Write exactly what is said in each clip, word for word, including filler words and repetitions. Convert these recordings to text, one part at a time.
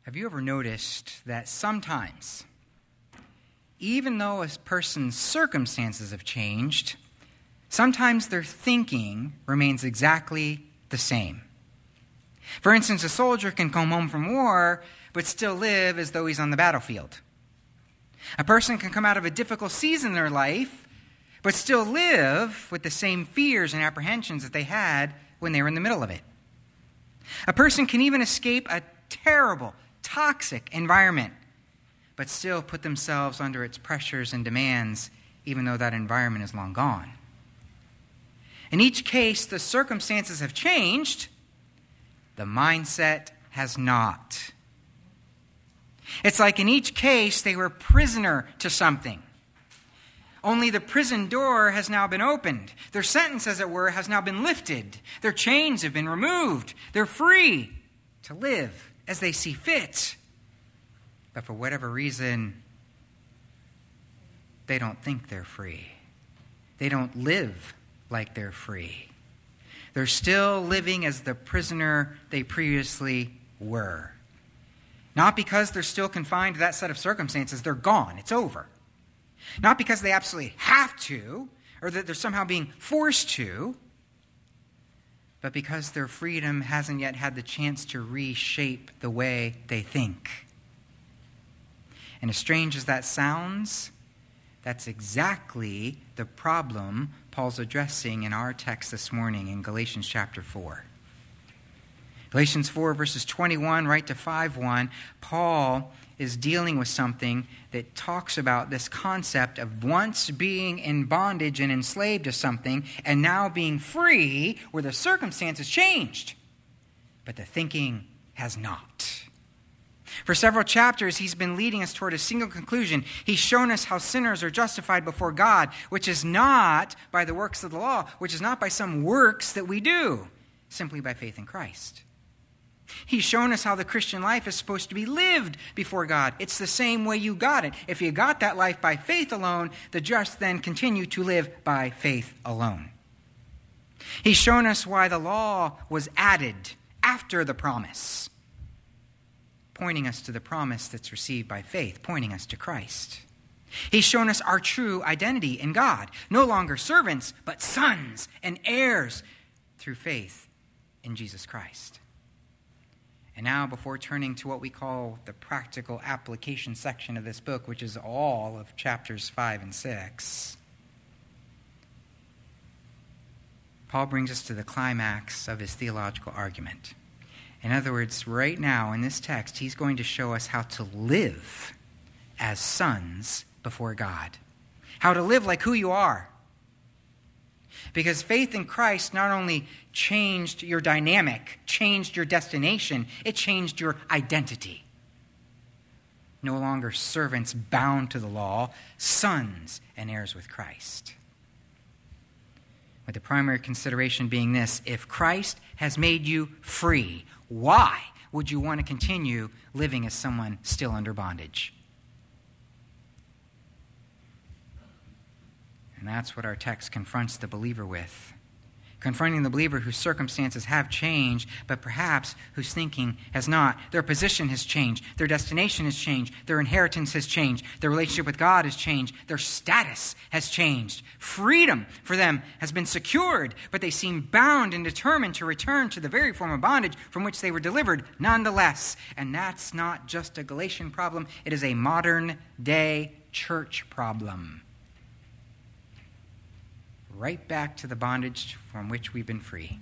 Have you ever noticed that sometimes, even though a person's circumstances have changed, sometimes their thinking remains exactly the same? For instance, a soldier can come home from war, but still live as though he's on the battlefield. A person can come out of a difficult season in their life, but still live with the same fears and apprehensions that they had when they were in the middle of it. A person can even escape a terrible, toxic environment, but still put themselves under its pressures and demands, even though that environment is long gone. In each case, the circumstances have changed. The mindset has not. It's like in each case, they were prisoner to something. Only the prison door has now been opened. Their sentence, as it were, has now been lifted. Their chains have been removed. They're free to live as they see fit. But for whatever reason, they don't think they're free. They don't live like they're free. They're still living as the prisoner they previously were. Not because they're still confined to that set of circumstances. They're gone. It's over. Not because they absolutely have to, or that they're somehow being forced to, but because their freedom hasn't yet had the chance to reshape the way they think. And as strange as that sounds, that's exactly the problem Paul's addressing in our text this morning in Galatians chapter four. Galatians four, verses twenty-one right to five one, Paul is dealing with something that talks about this concept of once being in bondage and enslaved to something and now being free where the circumstances changed, but the thinking has not. For several chapters, he's been leading us toward a single conclusion. He's shown us how sinners are justified before God, which is not by the works of the law, which is not by some works that we do, simply by faith in Christ. He's shown us how the Christian life is supposed to be lived before God. It's the same way you got it. If you got that life by faith alone, the just then continue to live by faith alone. He's shown us why the law was added after the promise, pointing us to the promise that's received by faith, pointing us to Christ. He's shown us our true identity in God, no longer servants, but sons and heirs through faith in Jesus Christ. And now, before turning to what we call the practical application section of this book, which is all of chapters five and six, Paul brings us to the climax of his theological argument. In other words, right now in this text, he's going to show us how to live as sons before God. How to live like who you are. Because faith in Christ not only changed your dynamic, changed your destination, it changed your identity. No longer servants bound to the law, sons and heirs with Christ. With the primary consideration being this: if Christ has made you free, why would you want to continue living as someone still under bondage? And that's what our text confronts the believer with. Confronting the believer whose circumstances have changed, but perhaps whose thinking has not. Their position has changed. Their destination has changed. Their inheritance has changed. Their relationship with God has changed. Their status has changed. Freedom for them has been secured, but they seem bound and determined to return to the very form of bondage from which they were delivered nonetheless. And that's not just a Galatian problem. It is a modern-day church problem. Right back to the bondage from which we've been free.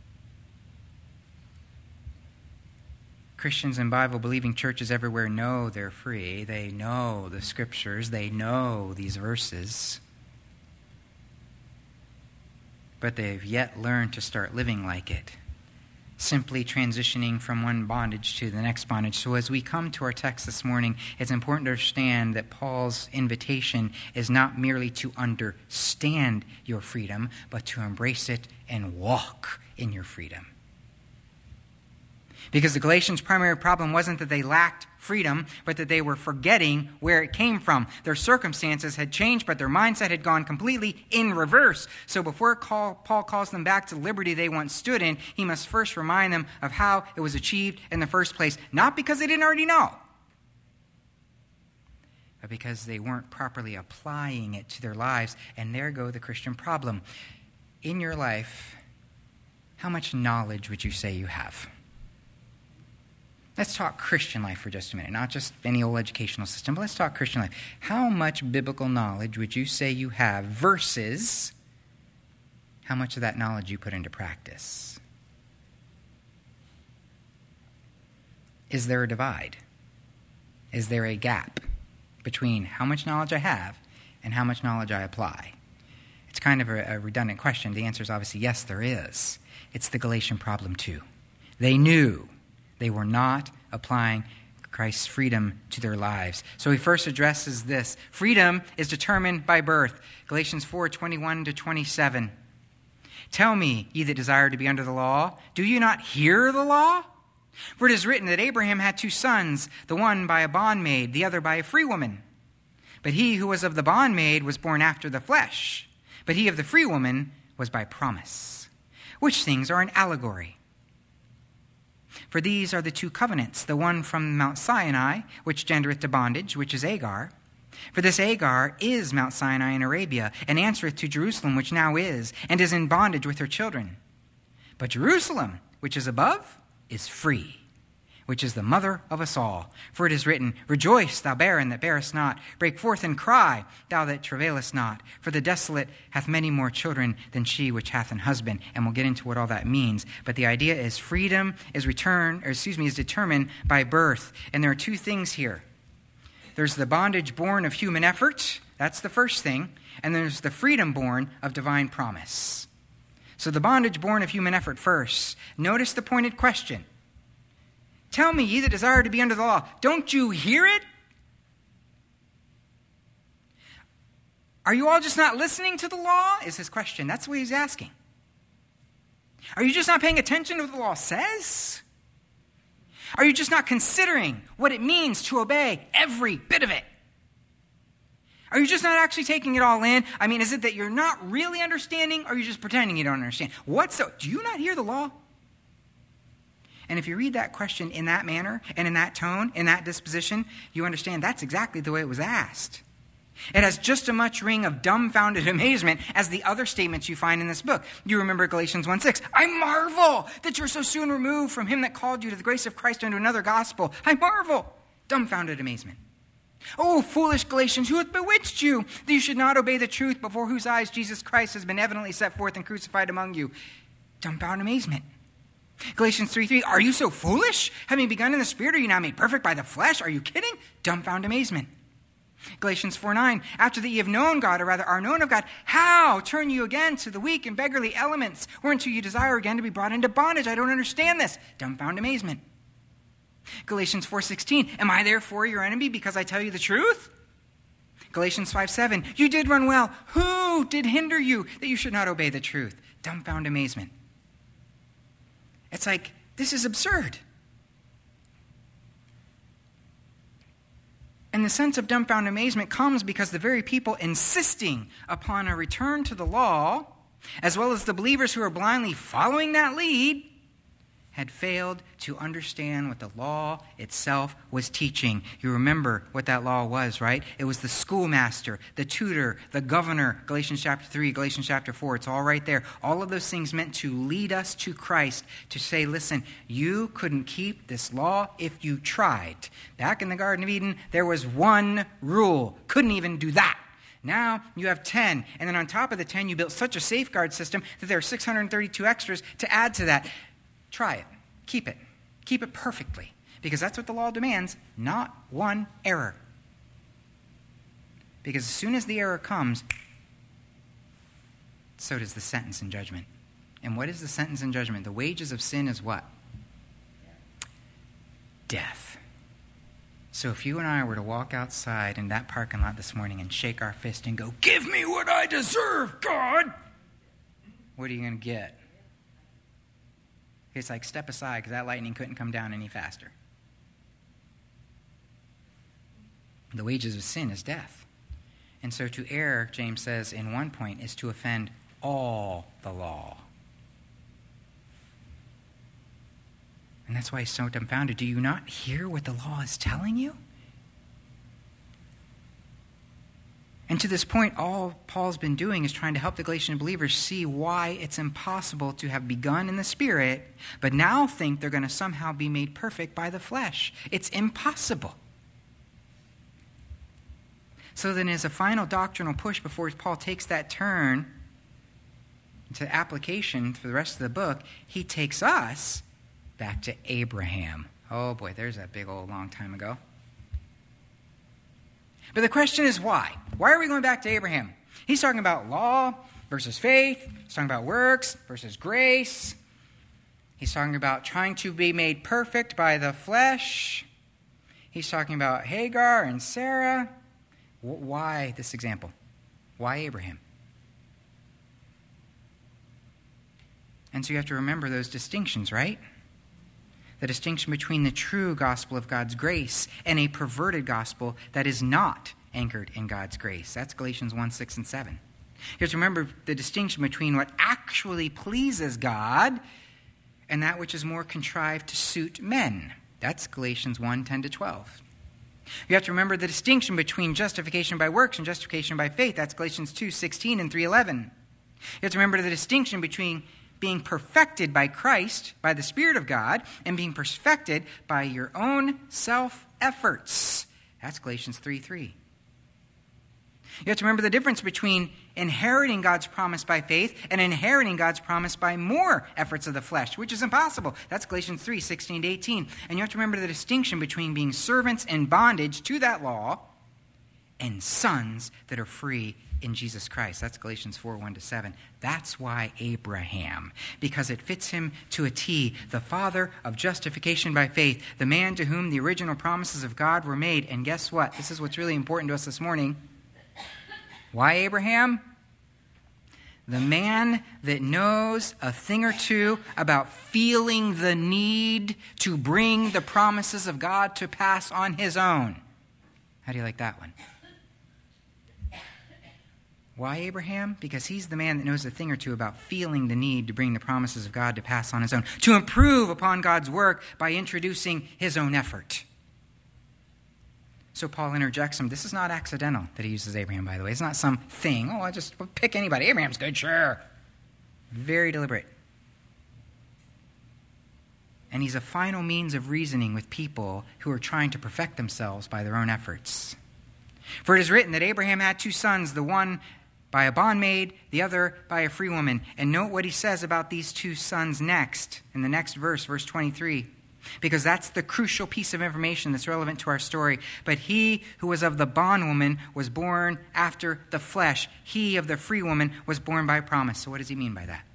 Christians and Bible-believing churches everywhere know they're free. They know the scriptures. They know these verses. But they've yet learned to start living like it, simply transitioning from one bondage to the next bondage. So as we come to our text this morning, it's important to understand that Paul's invitation is not merely to understand your freedom, but to embrace it and walk in your freedom. Because the Galatians' primary problem wasn't that they lacked freedom, but that they were forgetting where it came from. Their circumstances had changed, but their mindset had gone completely in reverse. So before Paul calls them back to the liberty they once stood in, he must first remind them of how it was achieved in the first place. Not because they didn't already know, but because they weren't properly applying it to their lives. And there go the Christian problem. In your life, how much knowledge would you say you have? Let's talk Christian life for just a minute, not just any old educational system, but let's talk Christian life. How much biblical knowledge would you say you have versus how much of that knowledge you put into practice? Is there a divide? Is there a gap between how much knowledge I have and how much knowledge I apply? It's kind of a, a redundant question. The answer is obviously yes, there is. It's the Galatian problem too. They knew they were not applying Christ's freedom to their lives. So he first addresses this. Freedom is determined by birth. Galatians four, twenty-one to twenty-seven. Tell me, ye that desire to be under the law, do you not hear the law? For it is written that Abraham had two sons, the one by a bondmaid, the other by a free woman. But he who was of the bondmaid was born after the flesh, but he of the free woman was by promise. Which things are an allegory? For these are the two covenants, the one from Mount Sinai, which gendereth to bondage, which is Agar. For this Agar is Mount Sinai in Arabia, and answereth to Jerusalem, which now is, and is in bondage with her children. But Jerusalem, which is above, is free, which is the mother of us all. For it is written, Rejoice, thou barren that bearest not. Break forth and cry, thou that travailest not. For the desolate hath many more children than she which hath an husband. And we'll get into what all that means. But the idea is freedom is return, or excuse me, is determined by birth. And there are two things here. There's the bondage born of human effort. That's the first thing. And there's the freedom born of divine promise. So the bondage born of human effort first. Notice the pointed question. Tell me, ye that desire to be under the law, don't you hear it? Are you all just not listening to the law? Is his question. That's what he's asking. Are you just not paying attention to what the law says? Are you just not considering what it means to obey every bit of it? Are you just not actually taking it all in? I mean, is it that you're not really understanding, or are you just pretending you don't understand? What's the, do you not hear the law? And if you read that question in that manner, and in that tone, in that disposition, you understand that's exactly the way it was asked. It has just as much ring of dumbfounded amazement as the other statements you find in this book. You remember Galatians one six. I marvel that you're so soon removed from him that called you to the grace of Christ unto another gospel. I marvel. Dumbfounded amazement. Oh, foolish Galatians, who hath bewitched you, that you should not obey the truth, before whose eyes Jesus Christ has been evidently set forth and crucified among you? Dumbfounded amazement. Galatians three three, are you so foolish? Having begun in the spirit, are you now made perfect by the flesh? Are you kidding? Dumbfounded amazement. Galatians four nine, after that ye have known God, or rather are known of God, how turn you again to the weak and beggarly elements, whereunto you desire again to be brought into bondage? I don't understand this. Dumbfounded amazement. Galatians four sixteen, am I therefore your enemy because I tell you the truth? Galatians five seven, you did run well. Who did hinder you that you should not obey the truth? Dumbfounded amazement. It's like, this is absurd. And the sense of dumbfounded amazement comes because the very people insisting upon a return to the law, as well as the believers who are blindly following that lead, had failed to understand what the law itself was teaching. You remember what that law was, right? It was the schoolmaster, the tutor, the governor, Galatians chapter three, Galatians chapter four. It's all right there. All of those things meant to lead us to Christ, to say, listen, you couldn't keep this law if you tried. Back in the Garden of Eden, there was one rule. Couldn't even do that. Now you have ten. And then on top of the ten, you built such a safeguard system that there are six hundred thirty-two extras to add to that. Try it. Keep it. Keep it perfectly. Because that's what the law demands, not one error. Because as soon as the error comes, so does the sentence and judgment. And what is the sentence and judgment? The wages of sin is what? Death. So if you and I were to walk outside in that parking lot this morning and shake our fist and go, give me what I deserve, God, what are you going to get? It's like, step aside, because that lightning couldn't come down any faster. The wages of sin is death. And so to err, James says in one point, is to offend all the law. And that's why he's so dumbfounded. Do you not hear what the law is telling you? And to this point, all Paul's been doing is trying to help the Galatian believers see why it's impossible to have begun in the Spirit, but now think they're going to somehow be made perfect by the flesh. It's impossible. So then as a final doctrinal push before Paul takes that turn to application for the rest of the book, he takes us back to Abraham. Oh boy, there's that big old long time ago. But the question is why? Why are we going back to Abraham? He's talking about law versus faith. He's talking about works versus grace. He's talking about trying to be made perfect by the flesh. He's talking about Hagar and Sarah. Why this example? Why Abraham? And so you have to remember those distinctions, right? The distinction between the true gospel of God's grace and a perverted gospel that is not anchored in God's grace. That's Galatians one, six, and seven. You have to remember the distinction between what actually pleases God and that which is more contrived to suit men. That's Galatians one, ten to twelve. You have to remember the distinction between justification by works and justification by faith. That's Galatians two, sixteen and three, eleven. You have to remember the distinction between being perfected by Christ, by the Spirit of God, and being perfected by your own self-efforts. That's Galatians three, three. You have to remember the difference between inheriting God's promise by faith and inheriting God's promise by more efforts of the flesh, which is impossible. That's Galatians three, sixteen to eighteen. And you have to remember the distinction between being servants in bondage to that law and sons that are free in Jesus Christ. That's Galatians four, one to seven. That's why Abraham, because it fits him to a T, the father of justification by faith, the man to whom the original promises of God were made. And guess what? This is what's really important to us this morning. Why Abraham? The man that knows a thing or two about feeling the need to bring the promises of God to pass on his own. How do you like that one? Why Abraham? Because he's the man that knows a thing or two about feeling the need to bring the promises of God to pass on his own, to improve upon God's work by introducing his own effort. So Paul interjects him. This is not accidental that he uses Abraham, by the way. It's not some thing. Oh, I just pick anybody. Abraham's good, sure. Very deliberate. And he's a final means of reasoning with people who are trying to perfect themselves by their own efforts. For it is written that Abraham had two sons, the one by a bondmaid, the other by a free woman. And note what he says about these two sons next, in the next verse, verse twenty-three. Because that's the crucial piece of information that's relevant to our story. But he who was of the bondwoman was born after the flesh. He of the free woman was born by promise. So what does he mean by that?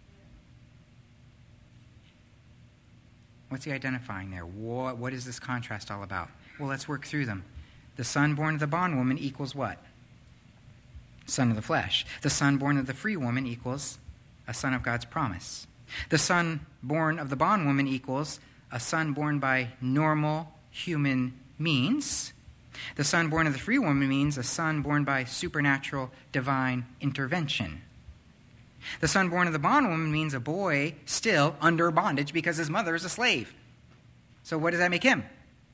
What's he identifying there? What, what is this contrast all about? Well, let's work through them. The son born of the bondwoman equals what? Son of the flesh. The son born of the free woman equals a son of God's promise. The son born of the bondwoman equals a son born by normal human means. The son born of the free woman means a son born by supernatural divine intervention. The son born of the bondwoman means a boy still under bondage because his mother is a slave. So what does that make him?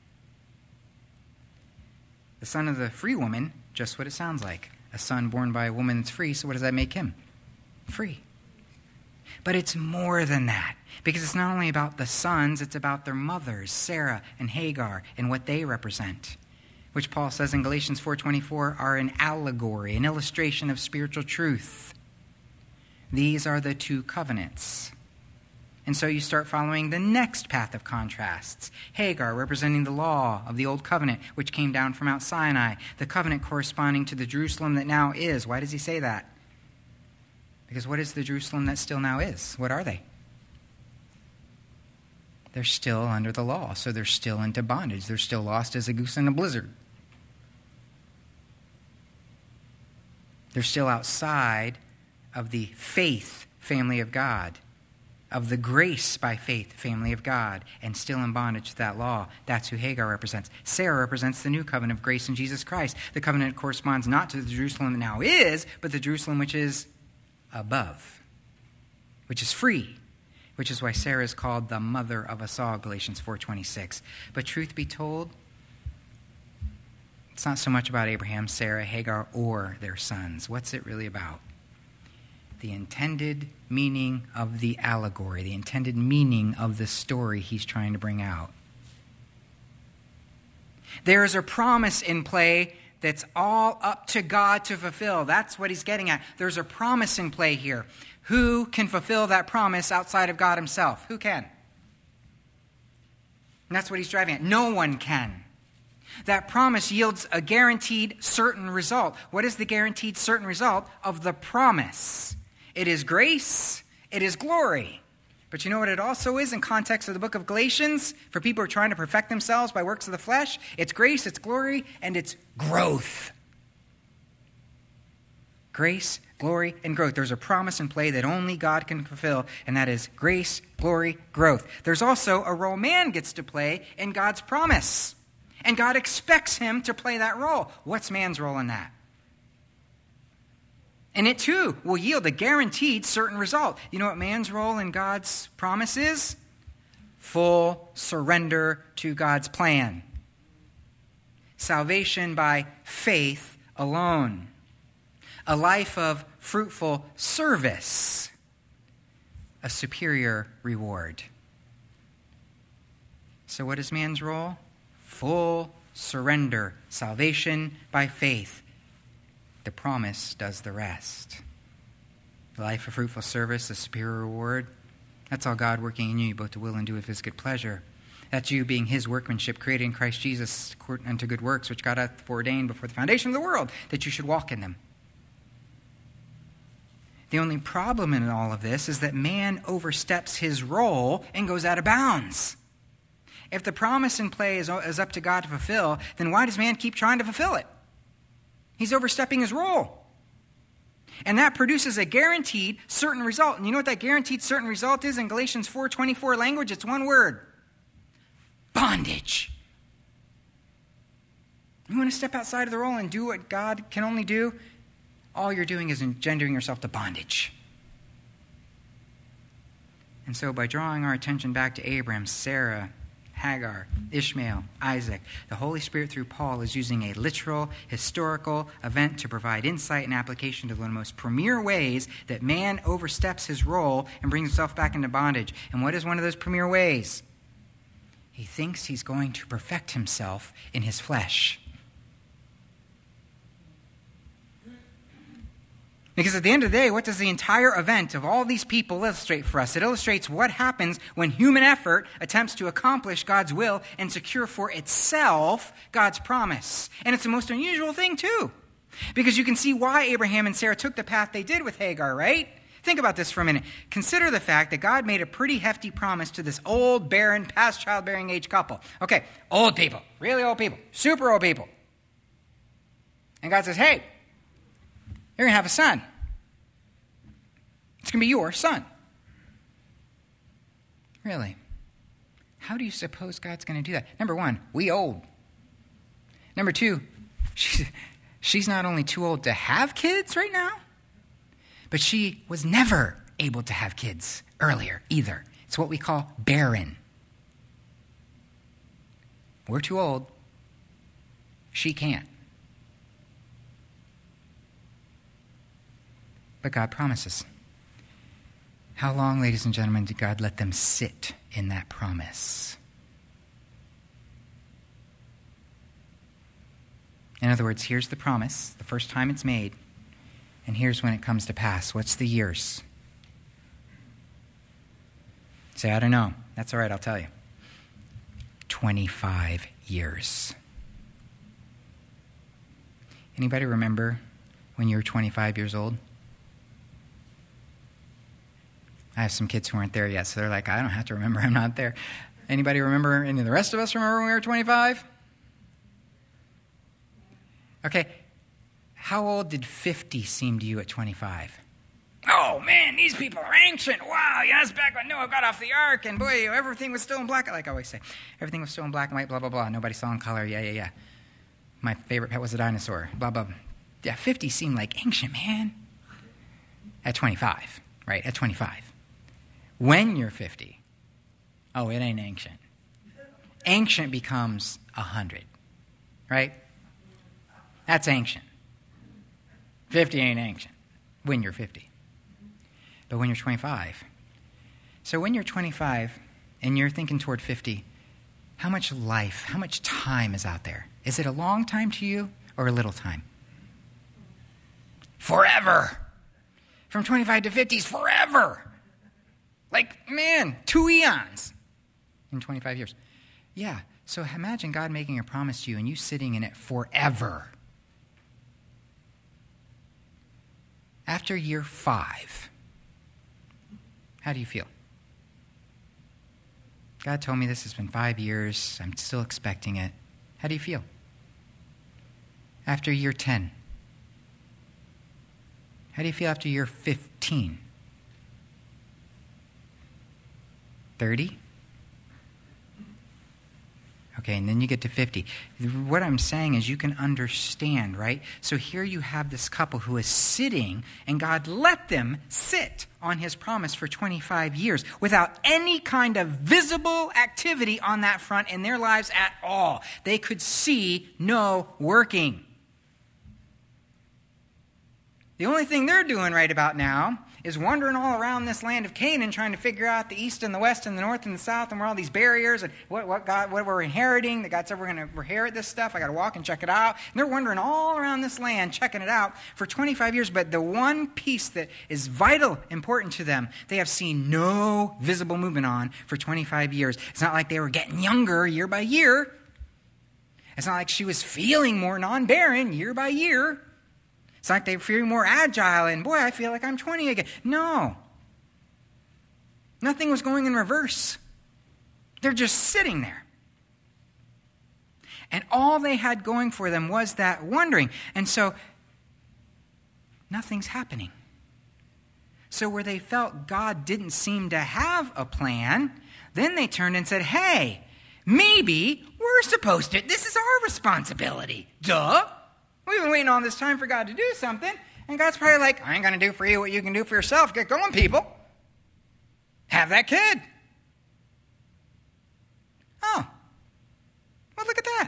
The son of the free woman, just what it sounds like. A son born by a woman that's free, so what does that make him? Free. But it's more than that, because it's not only about the sons, it's about their mothers, Sarah and Hagar, and what they represent, which Paul says in Galatians four twenty-four are an allegory, an illustration of spiritual truth. These are the two covenants. And so you start following the next path of contrasts. Hagar representing the law of the old covenant, which came down from Mount Sinai. The covenant corresponding to the Jerusalem that now is. Why does he say that? Because what is the Jerusalem that still now is? What are they? They're still under the law, so they're still into bondage. They're still lost as a goose in a blizzard. They're still outside of the faith family of God. of the grace by faith family of God and still in bondage to that law. That's who Hagar represents. Sarah represents the new covenant of grace in Jesus Christ. The covenant corresponds not to the Jerusalem that now is, but the Jerusalem which is above, which is free, which is why Sarah is called the mother of us all, Galatians four twenty-six. But truth be told, it's not so much about Abraham, Sarah, Hagar, or their sons. What's it really about? The intended meaning of the allegory, the intended meaning of the story he's trying to bring out. There is a promise in play that's all up to God to fulfill. That's what he's getting at. There's a promise in play here. Who can fulfill that promise outside of God himself? Who can? And that's what he's driving at. No one can. That promise yields a guaranteed certain result. What is the guaranteed certain result of the promise? It is grace. It is glory. But you know what it also is in context of the book of Galatians? For people who are trying to perfect themselves by works of the flesh, it's grace, it's glory, and it's growth. Grace, glory, and growth. There's a promise in play that only God can fulfill, and that is grace, glory, growth. There's also a role man gets to play in God's promise. And God expects him to play that role. What's man's role in that? And it too will yield a guaranteed certain result. You know what man's role in God's promise is? Full surrender to God's plan. Salvation by faith alone. A life of fruitful service. A superior reward. So what is man's role? Full surrender. Salvation by faith. The promise does the rest. The life of fruitful service, a superior reward. That's all God working in you, both to will and do of his good pleasure. That's you being his workmanship, created in Christ Jesus unto good works, which God hath foreordained before the foundation of the world, that you should walk in them. The only problem in all of this is that man oversteps his role and goes out of bounds. If the promise in play is, is up to God to fulfill, then why does man keep trying to fulfill it? He's overstepping his role. And that produces a guaranteed certain result. And you know what that guaranteed certain result is in Galatians four twenty-four language? It's one word. Bondage. You want to step outside of the role and do what God can only do? All you're doing is engendering yourself to bondage. And so by drawing our attention back to Abraham, Sarah, Hagar, Ishmael, Isaac, the Holy Spirit through Paul is using a literal, historical event to provide insight and application to one of the most premier ways that man oversteps his role and brings himself back into bondage. And what is one of those premier ways? He thinks he's going to perfect himself in his flesh. Because at the end of the day, what does the entire event of all these people illustrate for us? It illustrates what happens when human effort attempts to accomplish God's will and secure for itself God's promise. And it's the most unusual thing, too. Because you can see why Abraham and Sarah took the path they did with Hagar, right? Think about this for a minute. Consider the fact that God made a pretty hefty promise to this old, barren, past childbearing age couple. Okay, old people, really old people, super old people. And God says, hey, you're going to have a son. It's going to be your son. Really? How do you suppose God's going to do that? Number one, we old. Number two, she's, she's not only too old to have kids right now, but she was never able to have kids earlier either. It's what we call barren. We're too old. She can't. But God promises. How long, ladies and gentlemen, did God let them sit in that promise? In other words, here's the promise, the first time it's made, and here's when it comes to pass. What's the years? Say, I don't know. That's all right, I'll tell you. twenty-five years. Anybody remember when you were twenty-five years old? I have some kids who aren't there yet, so they're like, I don't have to remember, I'm not there. Anybody remember, any of the rest of us remember when we were twenty-five? Okay, how old did fifty seem to you at twenty-five? Oh, man, these people are ancient. Wow, yeah, that's back when Noah got off the ark, and boy, everything was still in black. Like I always say, everything was still in black and white, blah, blah, blah. Nobody saw in color. Yeah, yeah, yeah. My favorite pet was a dinosaur. Blah, blah. Yeah, fifty seemed like ancient, man. At twenty-five, right? At twenty-five. When you're fifty, oh, it ain't ancient. Ancient becomes one hundred, right? That's ancient. fifty ain't ancient when you're fifty. But when you're twenty-five. So when you're twenty-five and you're thinking toward fifty, how much life, how much time is out there? Is it a long time to you or a little time? Forever. From twenty-five to fifty is forever. Like, man, two eons in twenty-five years. Yeah, so imagine God making a promise to you and you sitting in it forever. After year five, how do you feel? God told me this has been five years. I'm still expecting it. How do you feel? After year ten? How do you feel after year fifteen? thirty? Okay, and then you get to fifty. What I'm saying is you can understand, right? So here you have this couple who is sitting, and God let them sit on his promise for twenty-five years without any kind of visible activity on that front in their lives at all. They could see no working. The only thing they're doing right about now is wandering all around this land of Canaan trying to figure out the east and the west and the north and the south and where all these barriers and what, what God, what we're inheriting. That God said we're going to inherit this stuff. I got to walk and check it out. And they're wandering all around this land checking it out for twenty-five years. But the one piece that is vital, important to them, they have seen no visible movement on for twenty-five years. It's not like they were getting younger year by year. It's not like she was feeling more non-barren year by year. It's like they feel more agile and, boy, I feel like I'm twenty again. No. Nothing was going in reverse. They're just sitting there. And all they had going for them was that wondering. And so, nothing's happening. So where they felt God didn't seem to have a plan, then they turned and said, hey, maybe we're supposed to, this is our responsibility. Duh. We've been waiting all this time for God to do something. And God's probably like, I ain't going to do for you what you can do for yourself. Get going, people. Have that kid. Oh. Well, look at that.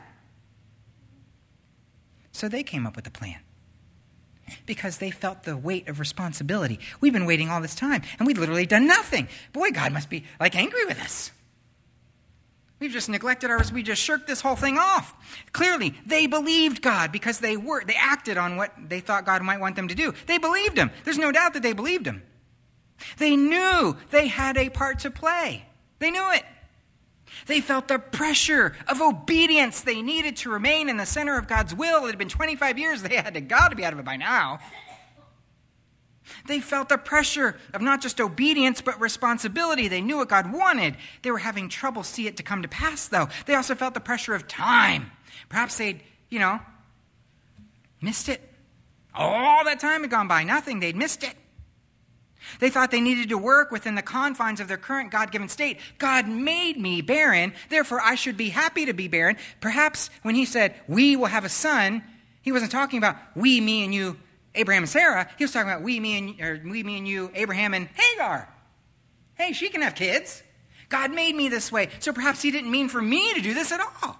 So they came up with a plan. Because they felt the weight of responsibility. We've been waiting all this time. And we've literally done nothing. Boy, God must be like angry with us. We've just neglected ours. We just shirked this whole thing off. Clearly, they believed God because they were they acted on what they thought God might want them to do. They believed him. There's no doubt that they believed him. They knew they had a part to play. They knew it. They felt the pressure of obedience. They needed to remain in the center of God's will. It had been twenty-five years. They had to God to be out of it by now. They felt the pressure of not just obedience, but responsibility. They knew what God wanted. They were having trouble see it to come to pass, though. They also felt the pressure of time. Perhaps they'd, you know, missed it. All that time had gone by. Nothing. They'd missed it. They thought they needed to work within the confines of their current God-given state. God made me barren, therefore I should be happy to be barren. Perhaps when he said, we will have a son, he wasn't talking about we, me, and you, Abraham and Sarah. He was talking about we, me, and or we, me, and you, Abraham and Hagar. Hey, she can have kids. God made me this way, so perhaps he didn't mean for me to do this at all.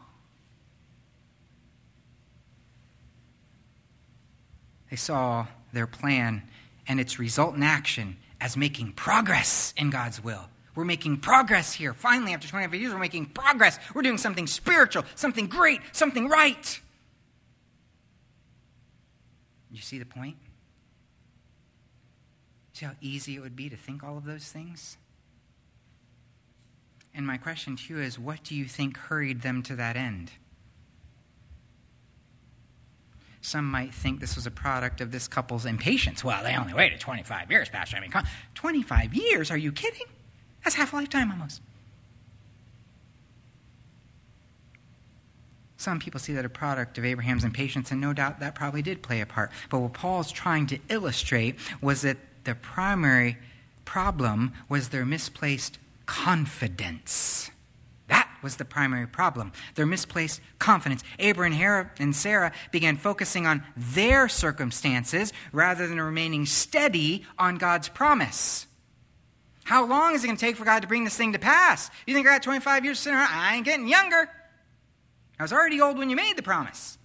They saw their plan and its resultant action as making progress in God's will. We're making progress here. Finally, after twenty-five years, we're making progress. We're doing something spiritual, something great, something right. You see the point? See how easy it would be to think all of those things? And my question to you is, what do you think hurried them to that end? Some might think this was a product of this couple's impatience. Well, they only waited twenty-five years, Pastor. I mean, twenty-five years? Are you kidding? That's half a lifetime almost. Some people see that a product of Abraham's impatience, and no doubt that probably did play a part. But what Paul's trying to illustrate was that The primary problem was their misplaced confidence. That was the primary problem, their misplaced confidence. Abraham and Sarah began focusing on their circumstances rather than remaining steady on God's promise. How long is it going to take for God to bring this thing to pass? You think I got twenty-five years sitting around? I ain't getting younger. I was already old when you made the promise.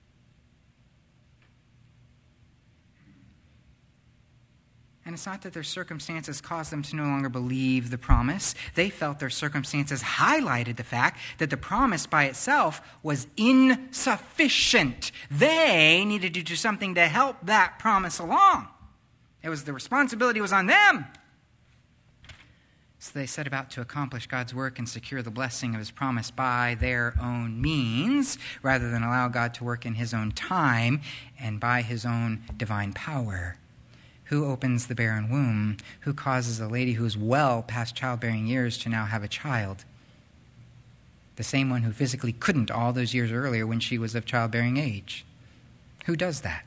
And it's not that their circumstances caused them to no longer believe the promise. They felt their circumstances highlighted the fact that the promise by itself was insufficient. They needed to do something to help that promise along. It was the responsibility was on them. So they set about to accomplish God's work and secure the blessing of his promise by their own means, rather than allow God to work in his own time and by his own divine power. Who opens the barren womb? Who causes a lady who is well past childbearing years to now have a child? The same one who physically couldn't all those years earlier when she was of childbearing age. Who does that?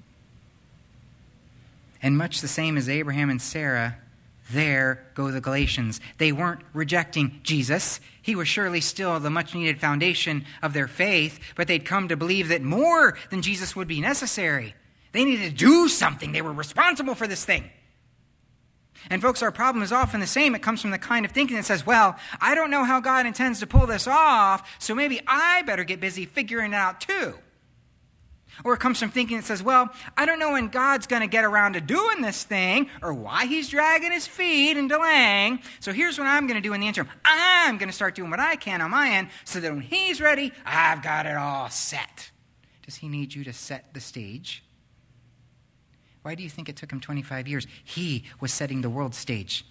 And much the same as Abraham and Sarah, there go the Galatians. They weren't rejecting Jesus. He was surely still the much-needed foundation of their faith, but they'd come to believe that more than Jesus would be necessary. They needed to do something. They were responsible for this thing. And folks, our problem is often the same. It comes from the kind of thinking that says, well, I don't know how God intends to pull this off, so maybe I better get busy figuring it out too. Or it comes from thinking that says, well, I don't know when God's going to get around to doing this thing or why he's dragging his feet and delaying. So here's what I'm going to do in the interim. I'm going to start doing what I can on my end so that when he's ready, I've got it all set. Does he need you to set the stage? Why do you think it took him twenty-five years? He was setting the world stage.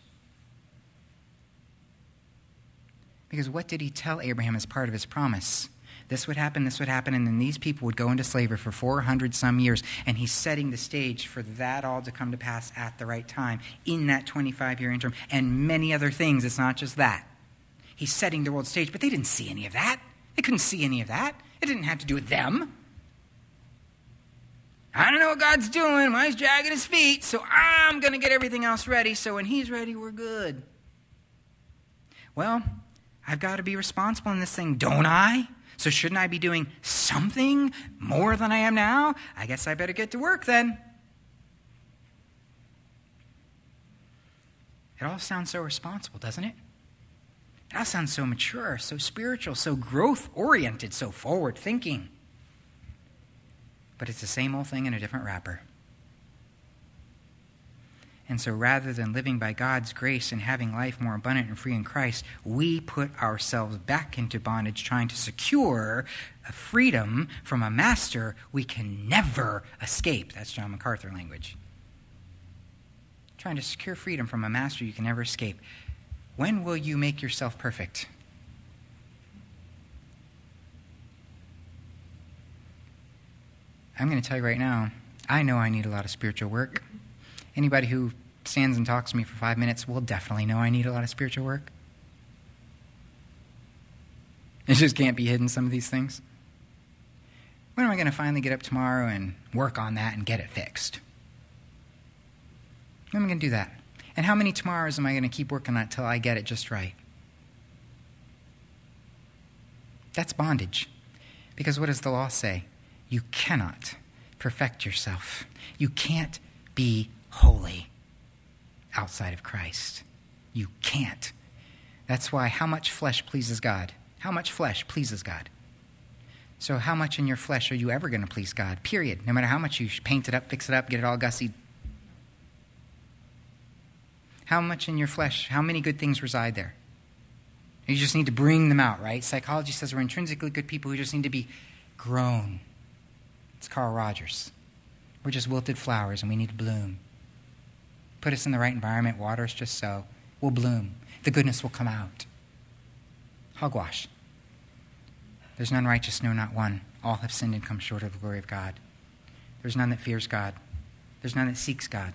Because what did he tell Abraham as part of his promise? This would happen, this would happen, and then these people would go into slavery for four hundred some years, and he's setting the stage for that all to come to pass at the right time in that twenty-five-year interim, and many other things. It's not just that. He's setting the world stage, but they didn't see any of that. They couldn't see any of that. It didn't have to do with them. I don't know what God's doing while he's dragging his feet, so I'm going to get everything else ready, so when he's ready, we're good. Well, I've got to be responsible in this thing, don't I? So shouldn't I be doing something more than I am now? I guess I better get to work then. It all sounds so responsible, doesn't it? It all sounds so mature, so spiritual, so growth-oriented, so forward-thinking. But it's the same old thing in a different wrapper. And so rather than living by God's grace and having life more abundant and free in Christ, we put ourselves back into bondage trying to secure a freedom from a master we can never escape. That's John MacArthur language. Trying to secure freedom from a master you can never escape. When will you make yourself perfect? I'm going to tell you right now, I know I need a lot of spiritual work. Anybody who stands and talks to me for five minutes will definitely know I need a lot of spiritual work. It just can't be hidden, some of these things. When am I going to finally get up tomorrow and work on that and get it fixed? When am I going to do that? And how many tomorrows am I going to keep working on it till I get it just right? That's bondage. Because what does the law say? You cannot perfect yourself. You can't be holy outside of Christ. You can't. That's why how much flesh pleases God? How much flesh pleases God? So how much in your flesh are you ever going to please God? Period. No matter how much you paint it up, fix it up, get it all gussy. How much in your flesh, how many good things reside there? You just need to bring them out, right? Psychology says we're intrinsically good people who just need to be grown. It's Carl Rogers. We're just wilted flowers and we need to bloom. Put us in the right environment, water us just so. We'll bloom. The goodness will come out. Hogwash. There's none righteous, no, not one. All have sinned and come short of the glory of God. There's none that fears God. There's none that seeks God.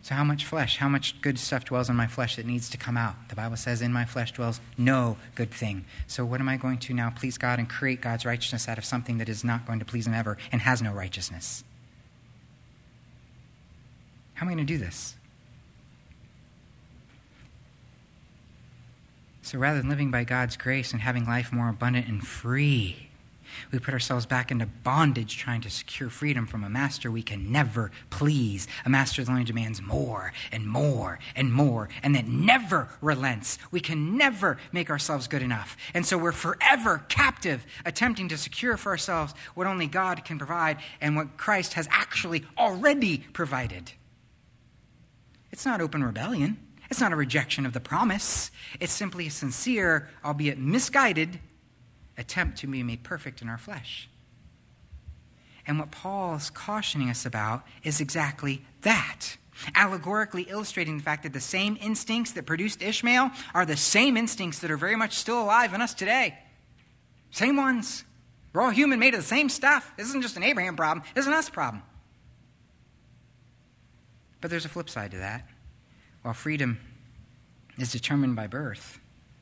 So how much flesh, how much good stuff dwells in my flesh that needs to come out? The Bible says, in my flesh dwells no good thing. So what am I going to now please God and create God's righteousness out of something that is not going to please him ever and has no righteousness? How am I going to do this? So rather than living by God's grace and having life more abundant and free, we put ourselves back into bondage trying to secure freedom from a master we can never please. A master that only demands more and more and more and that never relents. We can never make ourselves good enough. And so we're forever captive, attempting to secure for ourselves what only God can provide and what Christ has actually already provided. It's not open rebellion. It's not a rejection of the promise. It's simply a sincere, albeit misguided, attempt to be made perfect in our flesh. And what Paul's cautioning us about is exactly that. Allegorically illustrating the fact that the same instincts that produced Ishmael are the same instincts that are very much still alive in us today. Same ones. We're all human, made of the same stuff. This isn't just an Abraham problem. This is an us problem. But there's a flip side to that. While freedom is determined by birth,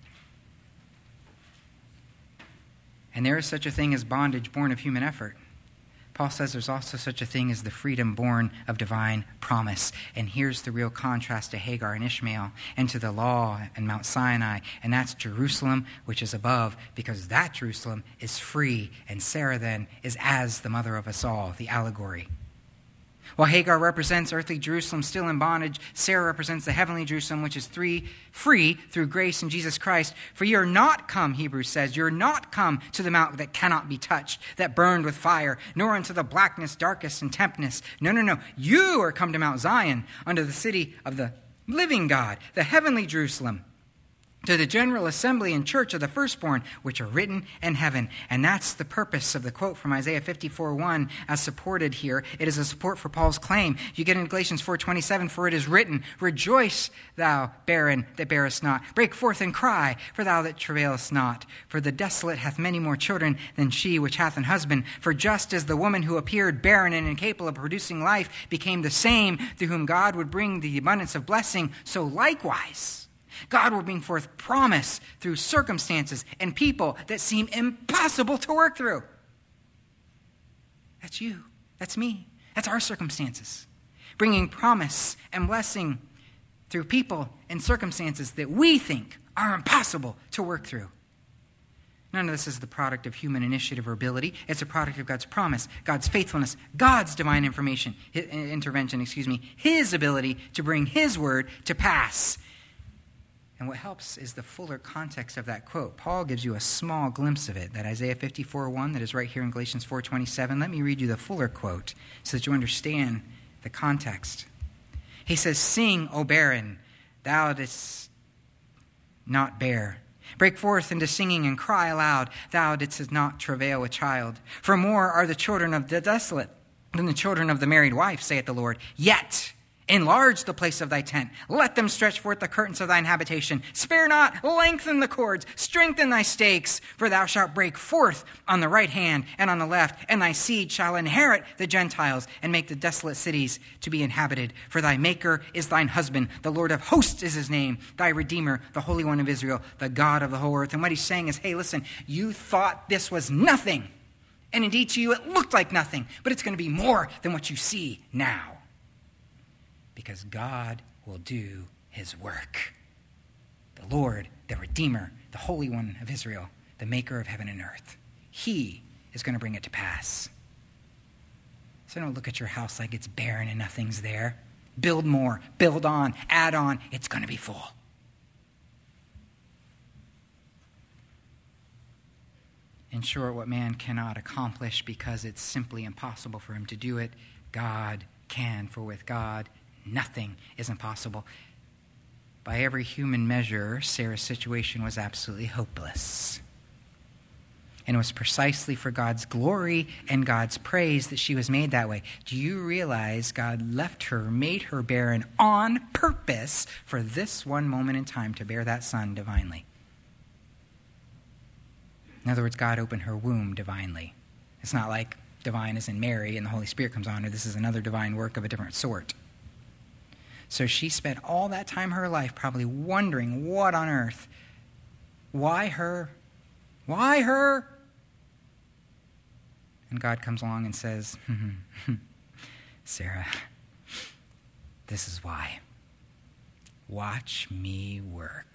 and there is such a thing as bondage born of human effort, Paul says there's also such a thing as the freedom born of divine promise. And here's the real contrast to Hagar and Ishmael and to the law and Mount Sinai. And that's Jerusalem, which is above, because that Jerusalem is free. And Sarah then is as the mother of us all, the allegory. While Hagar represents earthly Jerusalem still in bondage, Sarah represents the heavenly Jerusalem, which is three, free through grace in Jesus Christ. For you are not come, Hebrews says, you are not come to the mount that cannot be touched, that burned with fire, nor unto the blackness, darkness, and tempness. No, no, no. You are come to Mount Zion, unto the city of the living God, the heavenly Jerusalem, to the general assembly and church of the firstborn, which are written in heaven. And that's the purpose of the quote from Isaiah fifty-four one as supported here. It is a support for Paul's claim. You get in Galatians four twenty-seven, for it is written, rejoice, thou barren that bearest not. Break forth and cry, for thou that travailest not. For the desolate hath many more children than she which hath an husband. For just as the woman who appeared barren and incapable of producing life became the same through whom God would bring the abundance of blessing, so likewise God will bring forth promise through circumstances and people that seem impossible to work through. That's you. That's me. That's our circumstances. Bringing promise and blessing through people and circumstances that we think are impossible to work through. None of this is the product of human initiative or ability. It's a product of God's promise, God's faithfulness, God's divine information, intervention, excuse me, his ability to bring his word to pass. And what helps is the fuller context of that quote. Paul gives you a small glimpse of it, that Isaiah fifty-four one that is right here in Galatians four twenty-seven. Let me read you the fuller quote so that you understand the context. He says, sing, O barren, thou didst not bear. Break forth into singing and cry aloud, thou didst not travail a child. For more are the children of the desolate than the children of the married wife, saith the Lord. Yet enlarge the place of thy tent. Let them stretch forth the curtains of thine habitation. Spare not, lengthen the cords, strengthen thy stakes, for thou shalt break forth on the right hand and on the left, and thy seed shall inherit the Gentiles and make the desolate cities to be inhabited. For thy maker is thine husband, the Lord of hosts is his name, thy Redeemer, the Holy One of Israel, the God of the whole earth. And what he's saying is, hey, listen, you thought this was nothing. And indeed to you it looked like nothing, but it's going to be more than what you see now. Because God will do his work. The Lord, the Redeemer, the Holy One of Israel, the maker of heaven and earth. He is going to bring it to pass. So don't look at your house like it's barren and nothing's there. Build more, build on, add on. It's going to be full. In short, what man cannot accomplish because it's simply impossible for him to do it, God can, for with God nothing is impossible. By every human measure, Sarah's situation was absolutely hopeless. And it was precisely for God's glory and God's praise that she was made that way. Do you realize God left her, made her barren on purpose for this one moment in time to bear that son divinely? In other words, God opened her womb divinely. It's not like divine is in Mary and the Holy Spirit comes on her. This is another divine work of a different sort. So she spent all that time of her life probably wondering, what on earth? Why her? Why her? And God comes along and says, Sarah, this is why. Watch me work.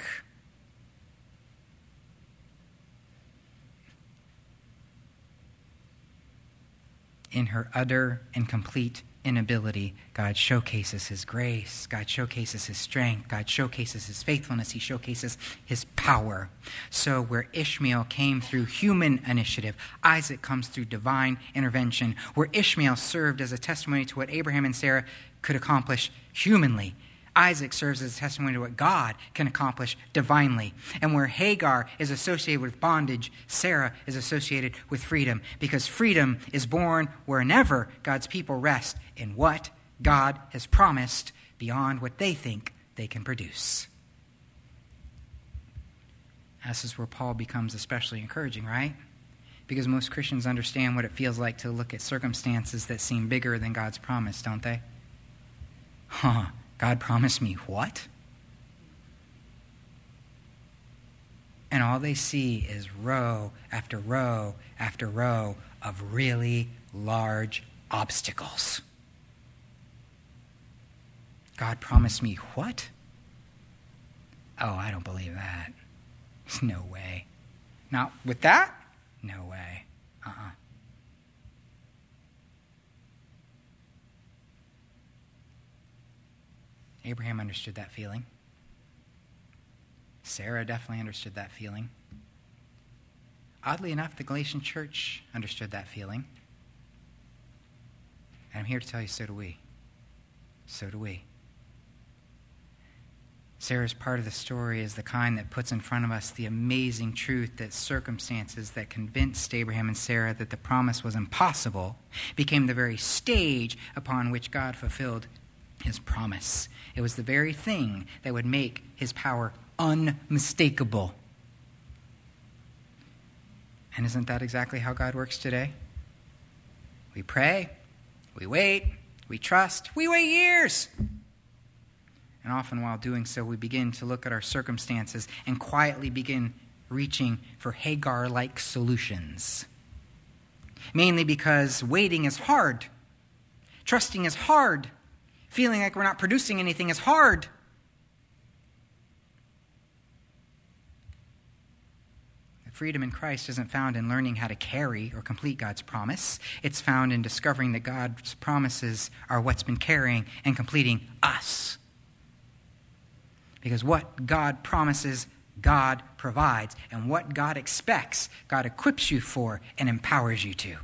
In her utter and complete inability, God showcases his grace. God showcases his strength. God showcases his faithfulness. He showcases his power. So where Ishmael came through human initiative, Isaac comes through divine intervention. Where Ishmael served as a testimony to what Abraham and Sarah could accomplish humanly, Isaac serves as a testimony to what God can accomplish divinely. And where Hagar is associated with bondage, Sarah is associated with freedom, because freedom is born wherever God's people rest in what God has promised beyond what they think they can produce. This is where Paul becomes especially encouraging, right? Because most Christians understand what it feels like to look at circumstances that seem bigger than God's promise, don't they? Huh. God promised me what? And all they see is row after row after row of really large obstacles. God promised me what? Oh, I don't believe that. There's no way. Not with that? No way. Uh-uh. Abraham understood that feeling. Sarah definitely understood that feeling. Oddly enough, the Galatian church understood that feeling. And I'm here to tell you, so do we. So do we. Sarah's part of the story is the kind that puts in front of us the amazing truth that circumstances that convinced Abraham and Sarah that the promise was impossible became the very stage upon which God fulfilled his promise. It was the very thing that would make his power unmistakable. And isn't that exactly how God works today? We pray, we wait, we trust, we wait years. And often while doing so, we begin to look at our circumstances and quietly begin reaching for Hagar-like solutions. Mainly because waiting is hard. Trusting is hard. Feeling like we're not producing anything is hard. Freedom in Christ isn't found in learning how to carry or complete God's promise. It's found in discovering that God's promises are what's been carrying and completing us. Because what God promises, God provides. And what God expects, God equips you for and empowers you to.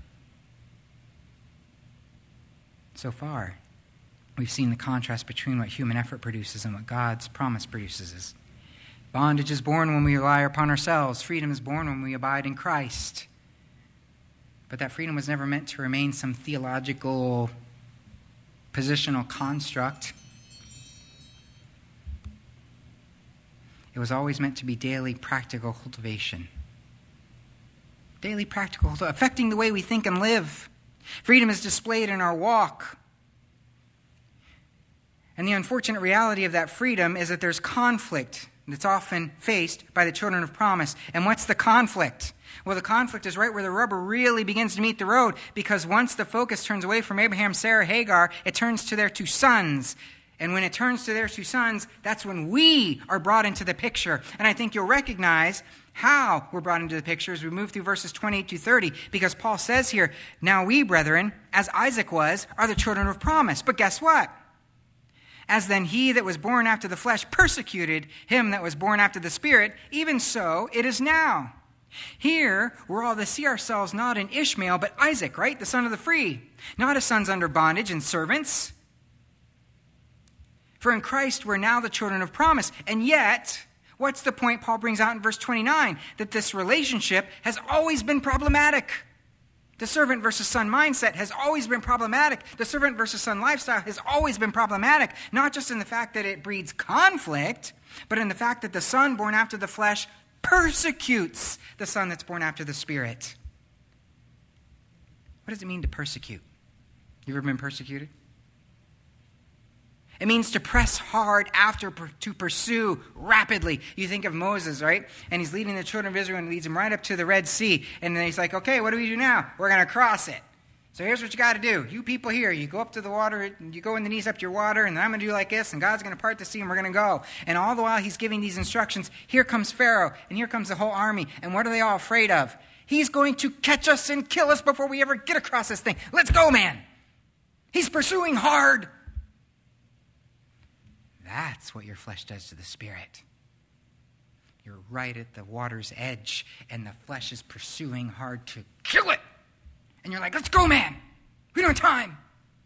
So far, we've seen the contrast between what human effort produces and what God's promise produces. Bondage is born when we rely upon ourselves. Freedom is born when we abide in Christ. But that freedom was never meant to remain some theological, positional construct. It was always meant to be daily practical cultivation. Daily practical, affecting the way we think and live. Freedom is displayed in our walk. And the unfortunate reality of that freedom is that there's conflict that's often faced by the children of promise. And what's the conflict? Well, the conflict is right where the rubber really begins to meet the road, because once the focus turns away from Abraham, Sarah, Hagar, it turns to their two sons. And when it turns to their two sons, that's when we are brought into the picture. And I think you'll recognize how we're brought into the picture as we move through verses twenty-eight to thirty, because Paul says here, now we, brethren, as Isaac was, are the children of promise. But guess what? As then he that was born after the flesh persecuted him that was born after the Spirit, even so it is now. Here, we're all to see ourselves not in Ishmael, but Isaac, right? The son of the free. Not as sons under bondage and servants. For in Christ we're now the children of promise. And yet, what's the point Paul brings out in verse twenty-nine? That this relationship has always been problematic. The servant versus son mindset has always been problematic. The servant versus son lifestyle has always been problematic, not just in the fact that it breeds conflict, but in the fact that the son born after the flesh persecutes the son that's born after the Spirit. What does it mean to persecute? You ever been persecuted? It means to press hard after, to pursue rapidly. You think of Moses, right? And he's leading the children of Israel and leads them right up to the Red Sea. And then he's like, okay, what do we do now? We're going to cross it. So here's what you got to do. You people here, you go up to the water, you go in the knees up to your water, and then I'm going to do like this, and God's going to part the sea, and we're going to go. And all the while he's giving these instructions, here comes Pharaoh, and here comes the whole army. And what are they all afraid of? He's going to catch us and kill us before we ever get across this thing. Let's go, man. He's pursuing hard. That's what your flesh does to the spirit. You're right at the water's edge, and the flesh is pursuing hard to kill it. And you're like, let's go, man. We don't have time.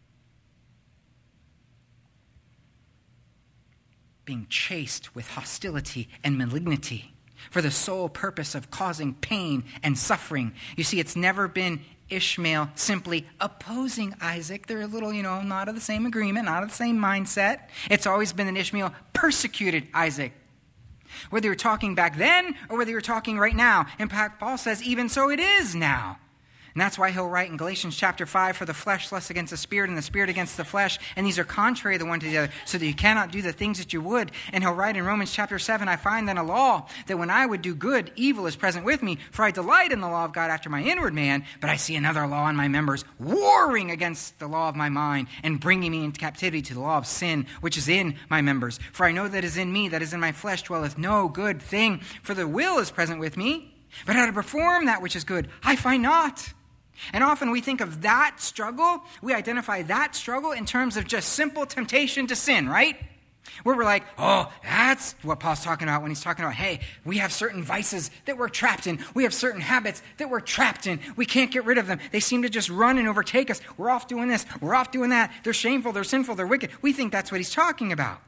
Being chased with hostility and malignity for the sole purpose of causing pain and suffering. You see, it's never been Ishmael simply opposing Isaac. They're a little, you know, not of the same agreement, not of the same mindset. It's always been that Ishmael persecuted Isaac. Whether you're talking back then or whether you're talking right now. In fact, Paul says, even so it is now. And that's why he'll write in Galatians chapter five, for the flesh lusts against the spirit and the spirit against the flesh. And these are contrary the one to the other, so that you cannot do the things that you would. And he'll write in Romans chapter seven, I find then a law that when I would do good, evil is present with me. For I delight in the law of God after my inward man, but I see another law in my members, warring against the law of my mind and bringing me into captivity to the law of sin, which is in my members. For I know that is in me, that is in my flesh, dwelleth no good thing. For the will is present with me, but how to perform that which is good, I find not. And often we think of that struggle, we identify that struggle in terms of just simple temptation to sin, right? Where we're like, oh, that's what Paul's talking about when he's talking about, hey, we have certain vices that we're trapped in. We have certain habits that we're trapped in. We can't get rid of them. They seem to just run and overtake us. We're off doing this. We're off doing that. They're shameful. They're sinful. They're wicked. We think that's what he's talking about.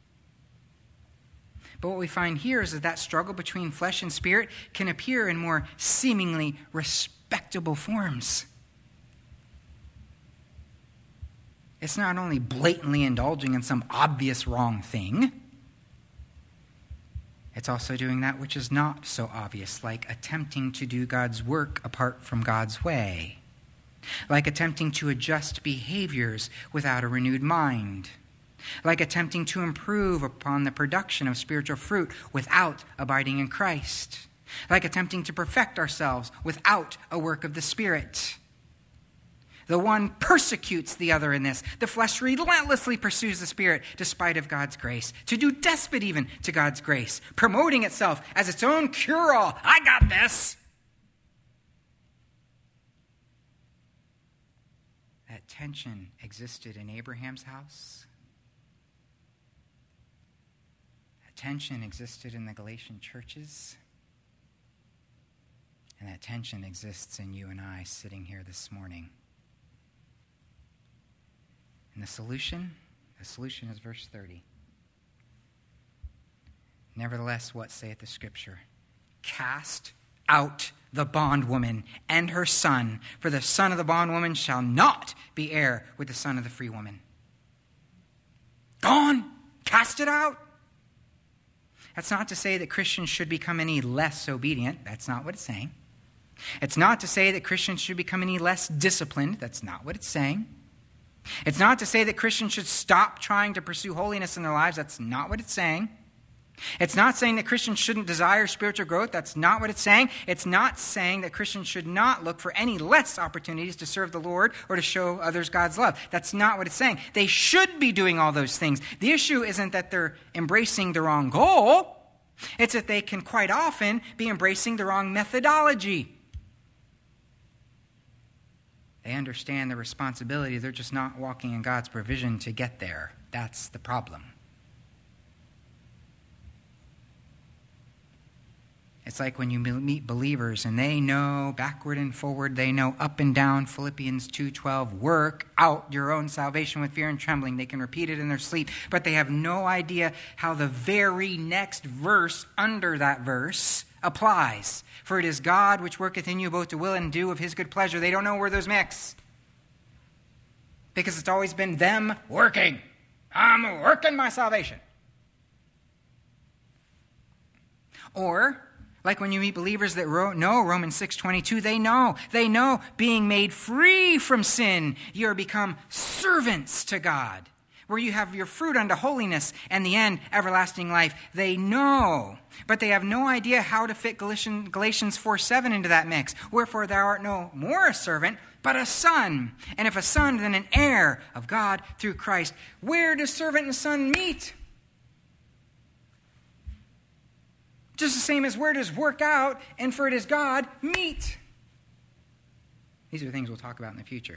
But what we find here is that that struggle between flesh and spirit can appear in more seemingly respectable respectable forms. It's not only blatantly indulging in some obvious wrong thing, it's also doing that which is not so obvious, like attempting to do God's work apart from God's way, like attempting to adjust behaviors without a renewed mind, like attempting to improve upon the production of spiritual fruit without abiding in Christ, like attempting to perfect ourselves without a work of the Spirit. The one persecutes the other in this. The flesh relentlessly pursues the Spirit despite of God's grace, to do despot even to God's grace, promoting itself as its own cure-all. I got this. That tension existed in Abraham's house. That tension existed in the Galatian churches. And that tension exists in you and I sitting here this morning. And the solution? The solution is verse thirty. Nevertheless, what saith the Scripture? Cast out the bondwoman and her son, for the son of the bondwoman shall not be heir with the son of the free woman. Gone. Cast it out. That's not to say that Christians should become any less obedient. That's not what it's saying. It's not to say that Christians should become any less disciplined. That's not what it's saying. It's not to say that Christians should stop trying to pursue holiness in their lives. That's not what it's saying. It's not saying that Christians shouldn't desire spiritual growth. That's not what it's saying. It's not saying that Christians should not look for any less opportunities to serve the Lord or to show others God's love. That's not what it's saying. They should be doing all those things. The issue isn't that they're embracing the wrong goal. It's that they can quite often be embracing the wrong methodology. They understand the responsibility. They're just not walking in God's provision to get there. That's the problem. It's like when you meet believers and they know backward and forward, they know up and down, Philippians two twelve, work out your own salvation with fear and trembling. They can repeat it in their sleep, but they have no idea how the very next verse under that verse applies. For it is God which worketh in you both to will and do of his good pleasure. They don't know where those mix. Because it's always been them working. I'm working my salvation. Or, like when you meet believers that know Romans six twenty-two, they know, they know being made free from sin, you are become servants to God. where you have your fruit unto holiness and the end, everlasting life. They know, but they have no idea how to fit Galatians, Galatians four seven into that mix. Wherefore thou art no more a servant, but a son. And if a son, then an heir of God through Christ. Where does servant and son meet? Just the same as where does work out and for it is God meet? These are things we'll talk about in the future.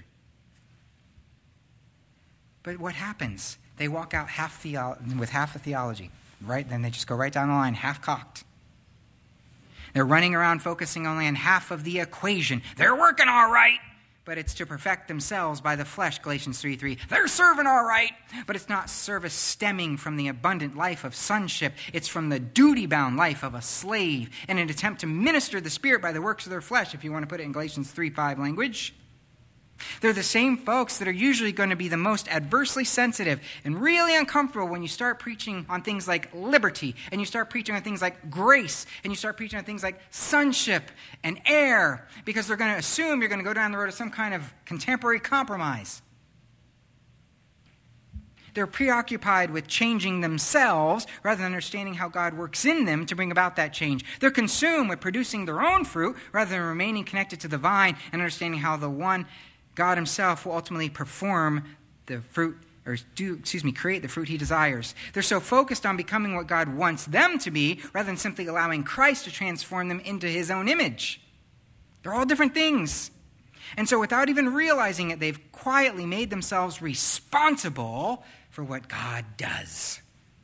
But what happens? They walk out half theo- with half a theology, right? Then they just go right down the line, half-cocked. They're running around focusing only on half of the equation. They're working all right, but it's to perfect themselves by the flesh, Galatians three three. They're serving all right, but it's not service stemming from the abundant life of sonship. It's from the duty-bound life of a slave in an attempt to minister the Spirit by the works of their flesh, if you want to put it in Galatians three five language. They're the same folks that are usually going to be the most adversely sensitive and really uncomfortable when you start preaching on things like liberty, and you start preaching on things like grace, and you start preaching on things like sonship and heir, because they're going to assume you're going to go down the road of some kind of contemporary compromise. They're preoccupied with changing themselves rather than understanding how God works in them to bring about that change. They're consumed with producing their own fruit rather than remaining connected to the vine and understanding how the one God himself will ultimately perform the fruit, or do, excuse me, create the fruit he desires. They're so focused on becoming what God wants them to be rather than simply allowing Christ to transform them into his own image. They're all different things. And so without even realizing it, they've quietly made themselves responsible for what God does.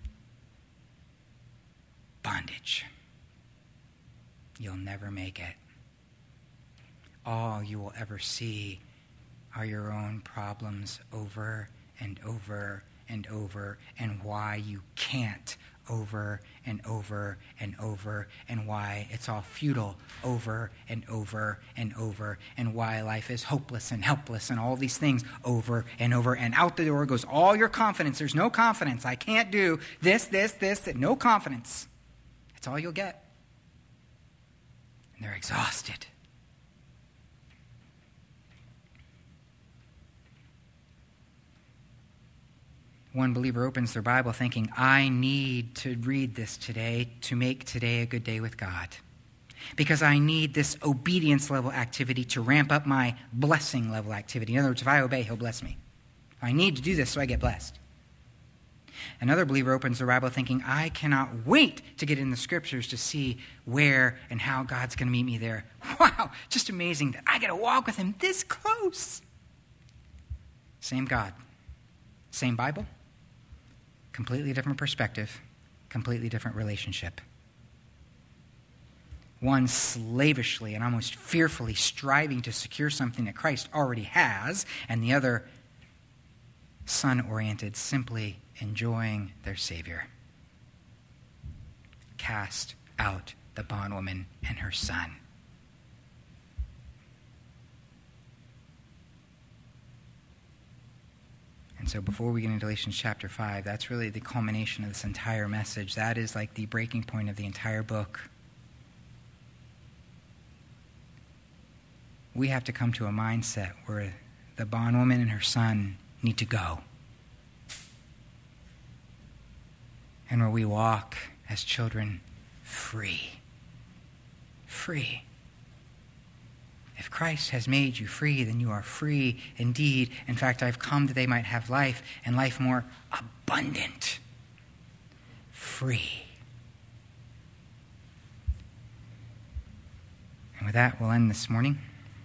Bondage. You'll never make it. All you will ever see are your own problems over and over and over, and why you can't over and over and over, and why it's all futile over and over and over, and why life is hopeless and helpless and all these things over and over. And out the door goes all your confidence. There's no confidence. I can't do this, this, this, that. No confidence. That's all you'll get. And they're exhausted. One believer opens their Bible thinking, I need to read this today to make today a good day with God. Because I need this obedience level activity to ramp up my blessing level activity. In other words, if I obey, he'll bless me. I need to do this so I get blessed. Another believer opens their Bible thinking, I cannot wait to get in the scriptures to see where and how God's going to meet me there. Wow, just amazing that I get to walk with him this close. Same God, same Bible. Completely different perspective, completely different relationship. One slavishly and almost fearfully striving to secure something that Christ already has, and the other son-oriented, simply enjoying their Savior. Cast out the bondwoman and her son. And so before we get into Galatians chapter five, that's really the culmination of this entire message. That is like the breaking point of the entire book. We have to come to a mindset where the bondwoman and her son need to go. And where we walk as children free. Free. If Christ has made you free, then you are free indeed. In fact, I've come that they might have life, and life more abundant. Free. And with that, we'll end this morning.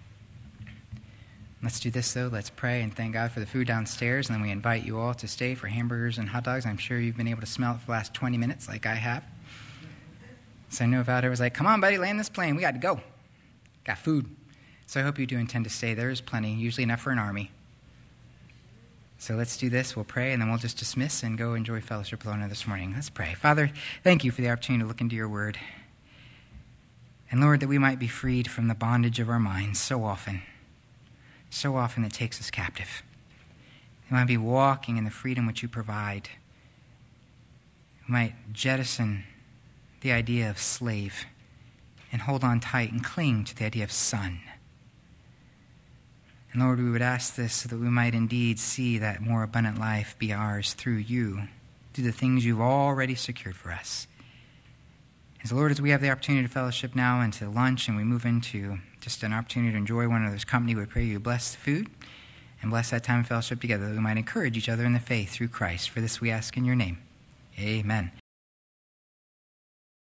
Let's do this, though. Let's pray and thank God for the food downstairs, and then we invite you all to stay for hamburgers and hot dogs. I'm sure you've been able to smell it for the last twenty minutes like I have. So I know Valder was like, come on, buddy, land this plane. We got to go. Got food. So I hope you do intend to stay. There is plenty, usually enough for an army. So let's do this. We'll pray, and then we'll just dismiss and go enjoy fellowship with one another this morning. Let's pray. Father, thank you for the opportunity to look into your word. And Lord, that we might be freed from the bondage of our minds so often. So often it takes us captive. We might be walking in the freedom which you provide. We might jettison the idea of slave and hold on tight and cling to the idea of son. And Lord, we would ask this so that we might indeed see that more abundant life be ours through you, through the things you've already secured for us. And so, Lord, as we have the opportunity to fellowship now and to lunch and we move into just an opportunity to enjoy one another's company, we pray you bless the food and bless that time of fellowship together, that we might encourage each other in the faith through Christ. For this we ask in your name. Amen.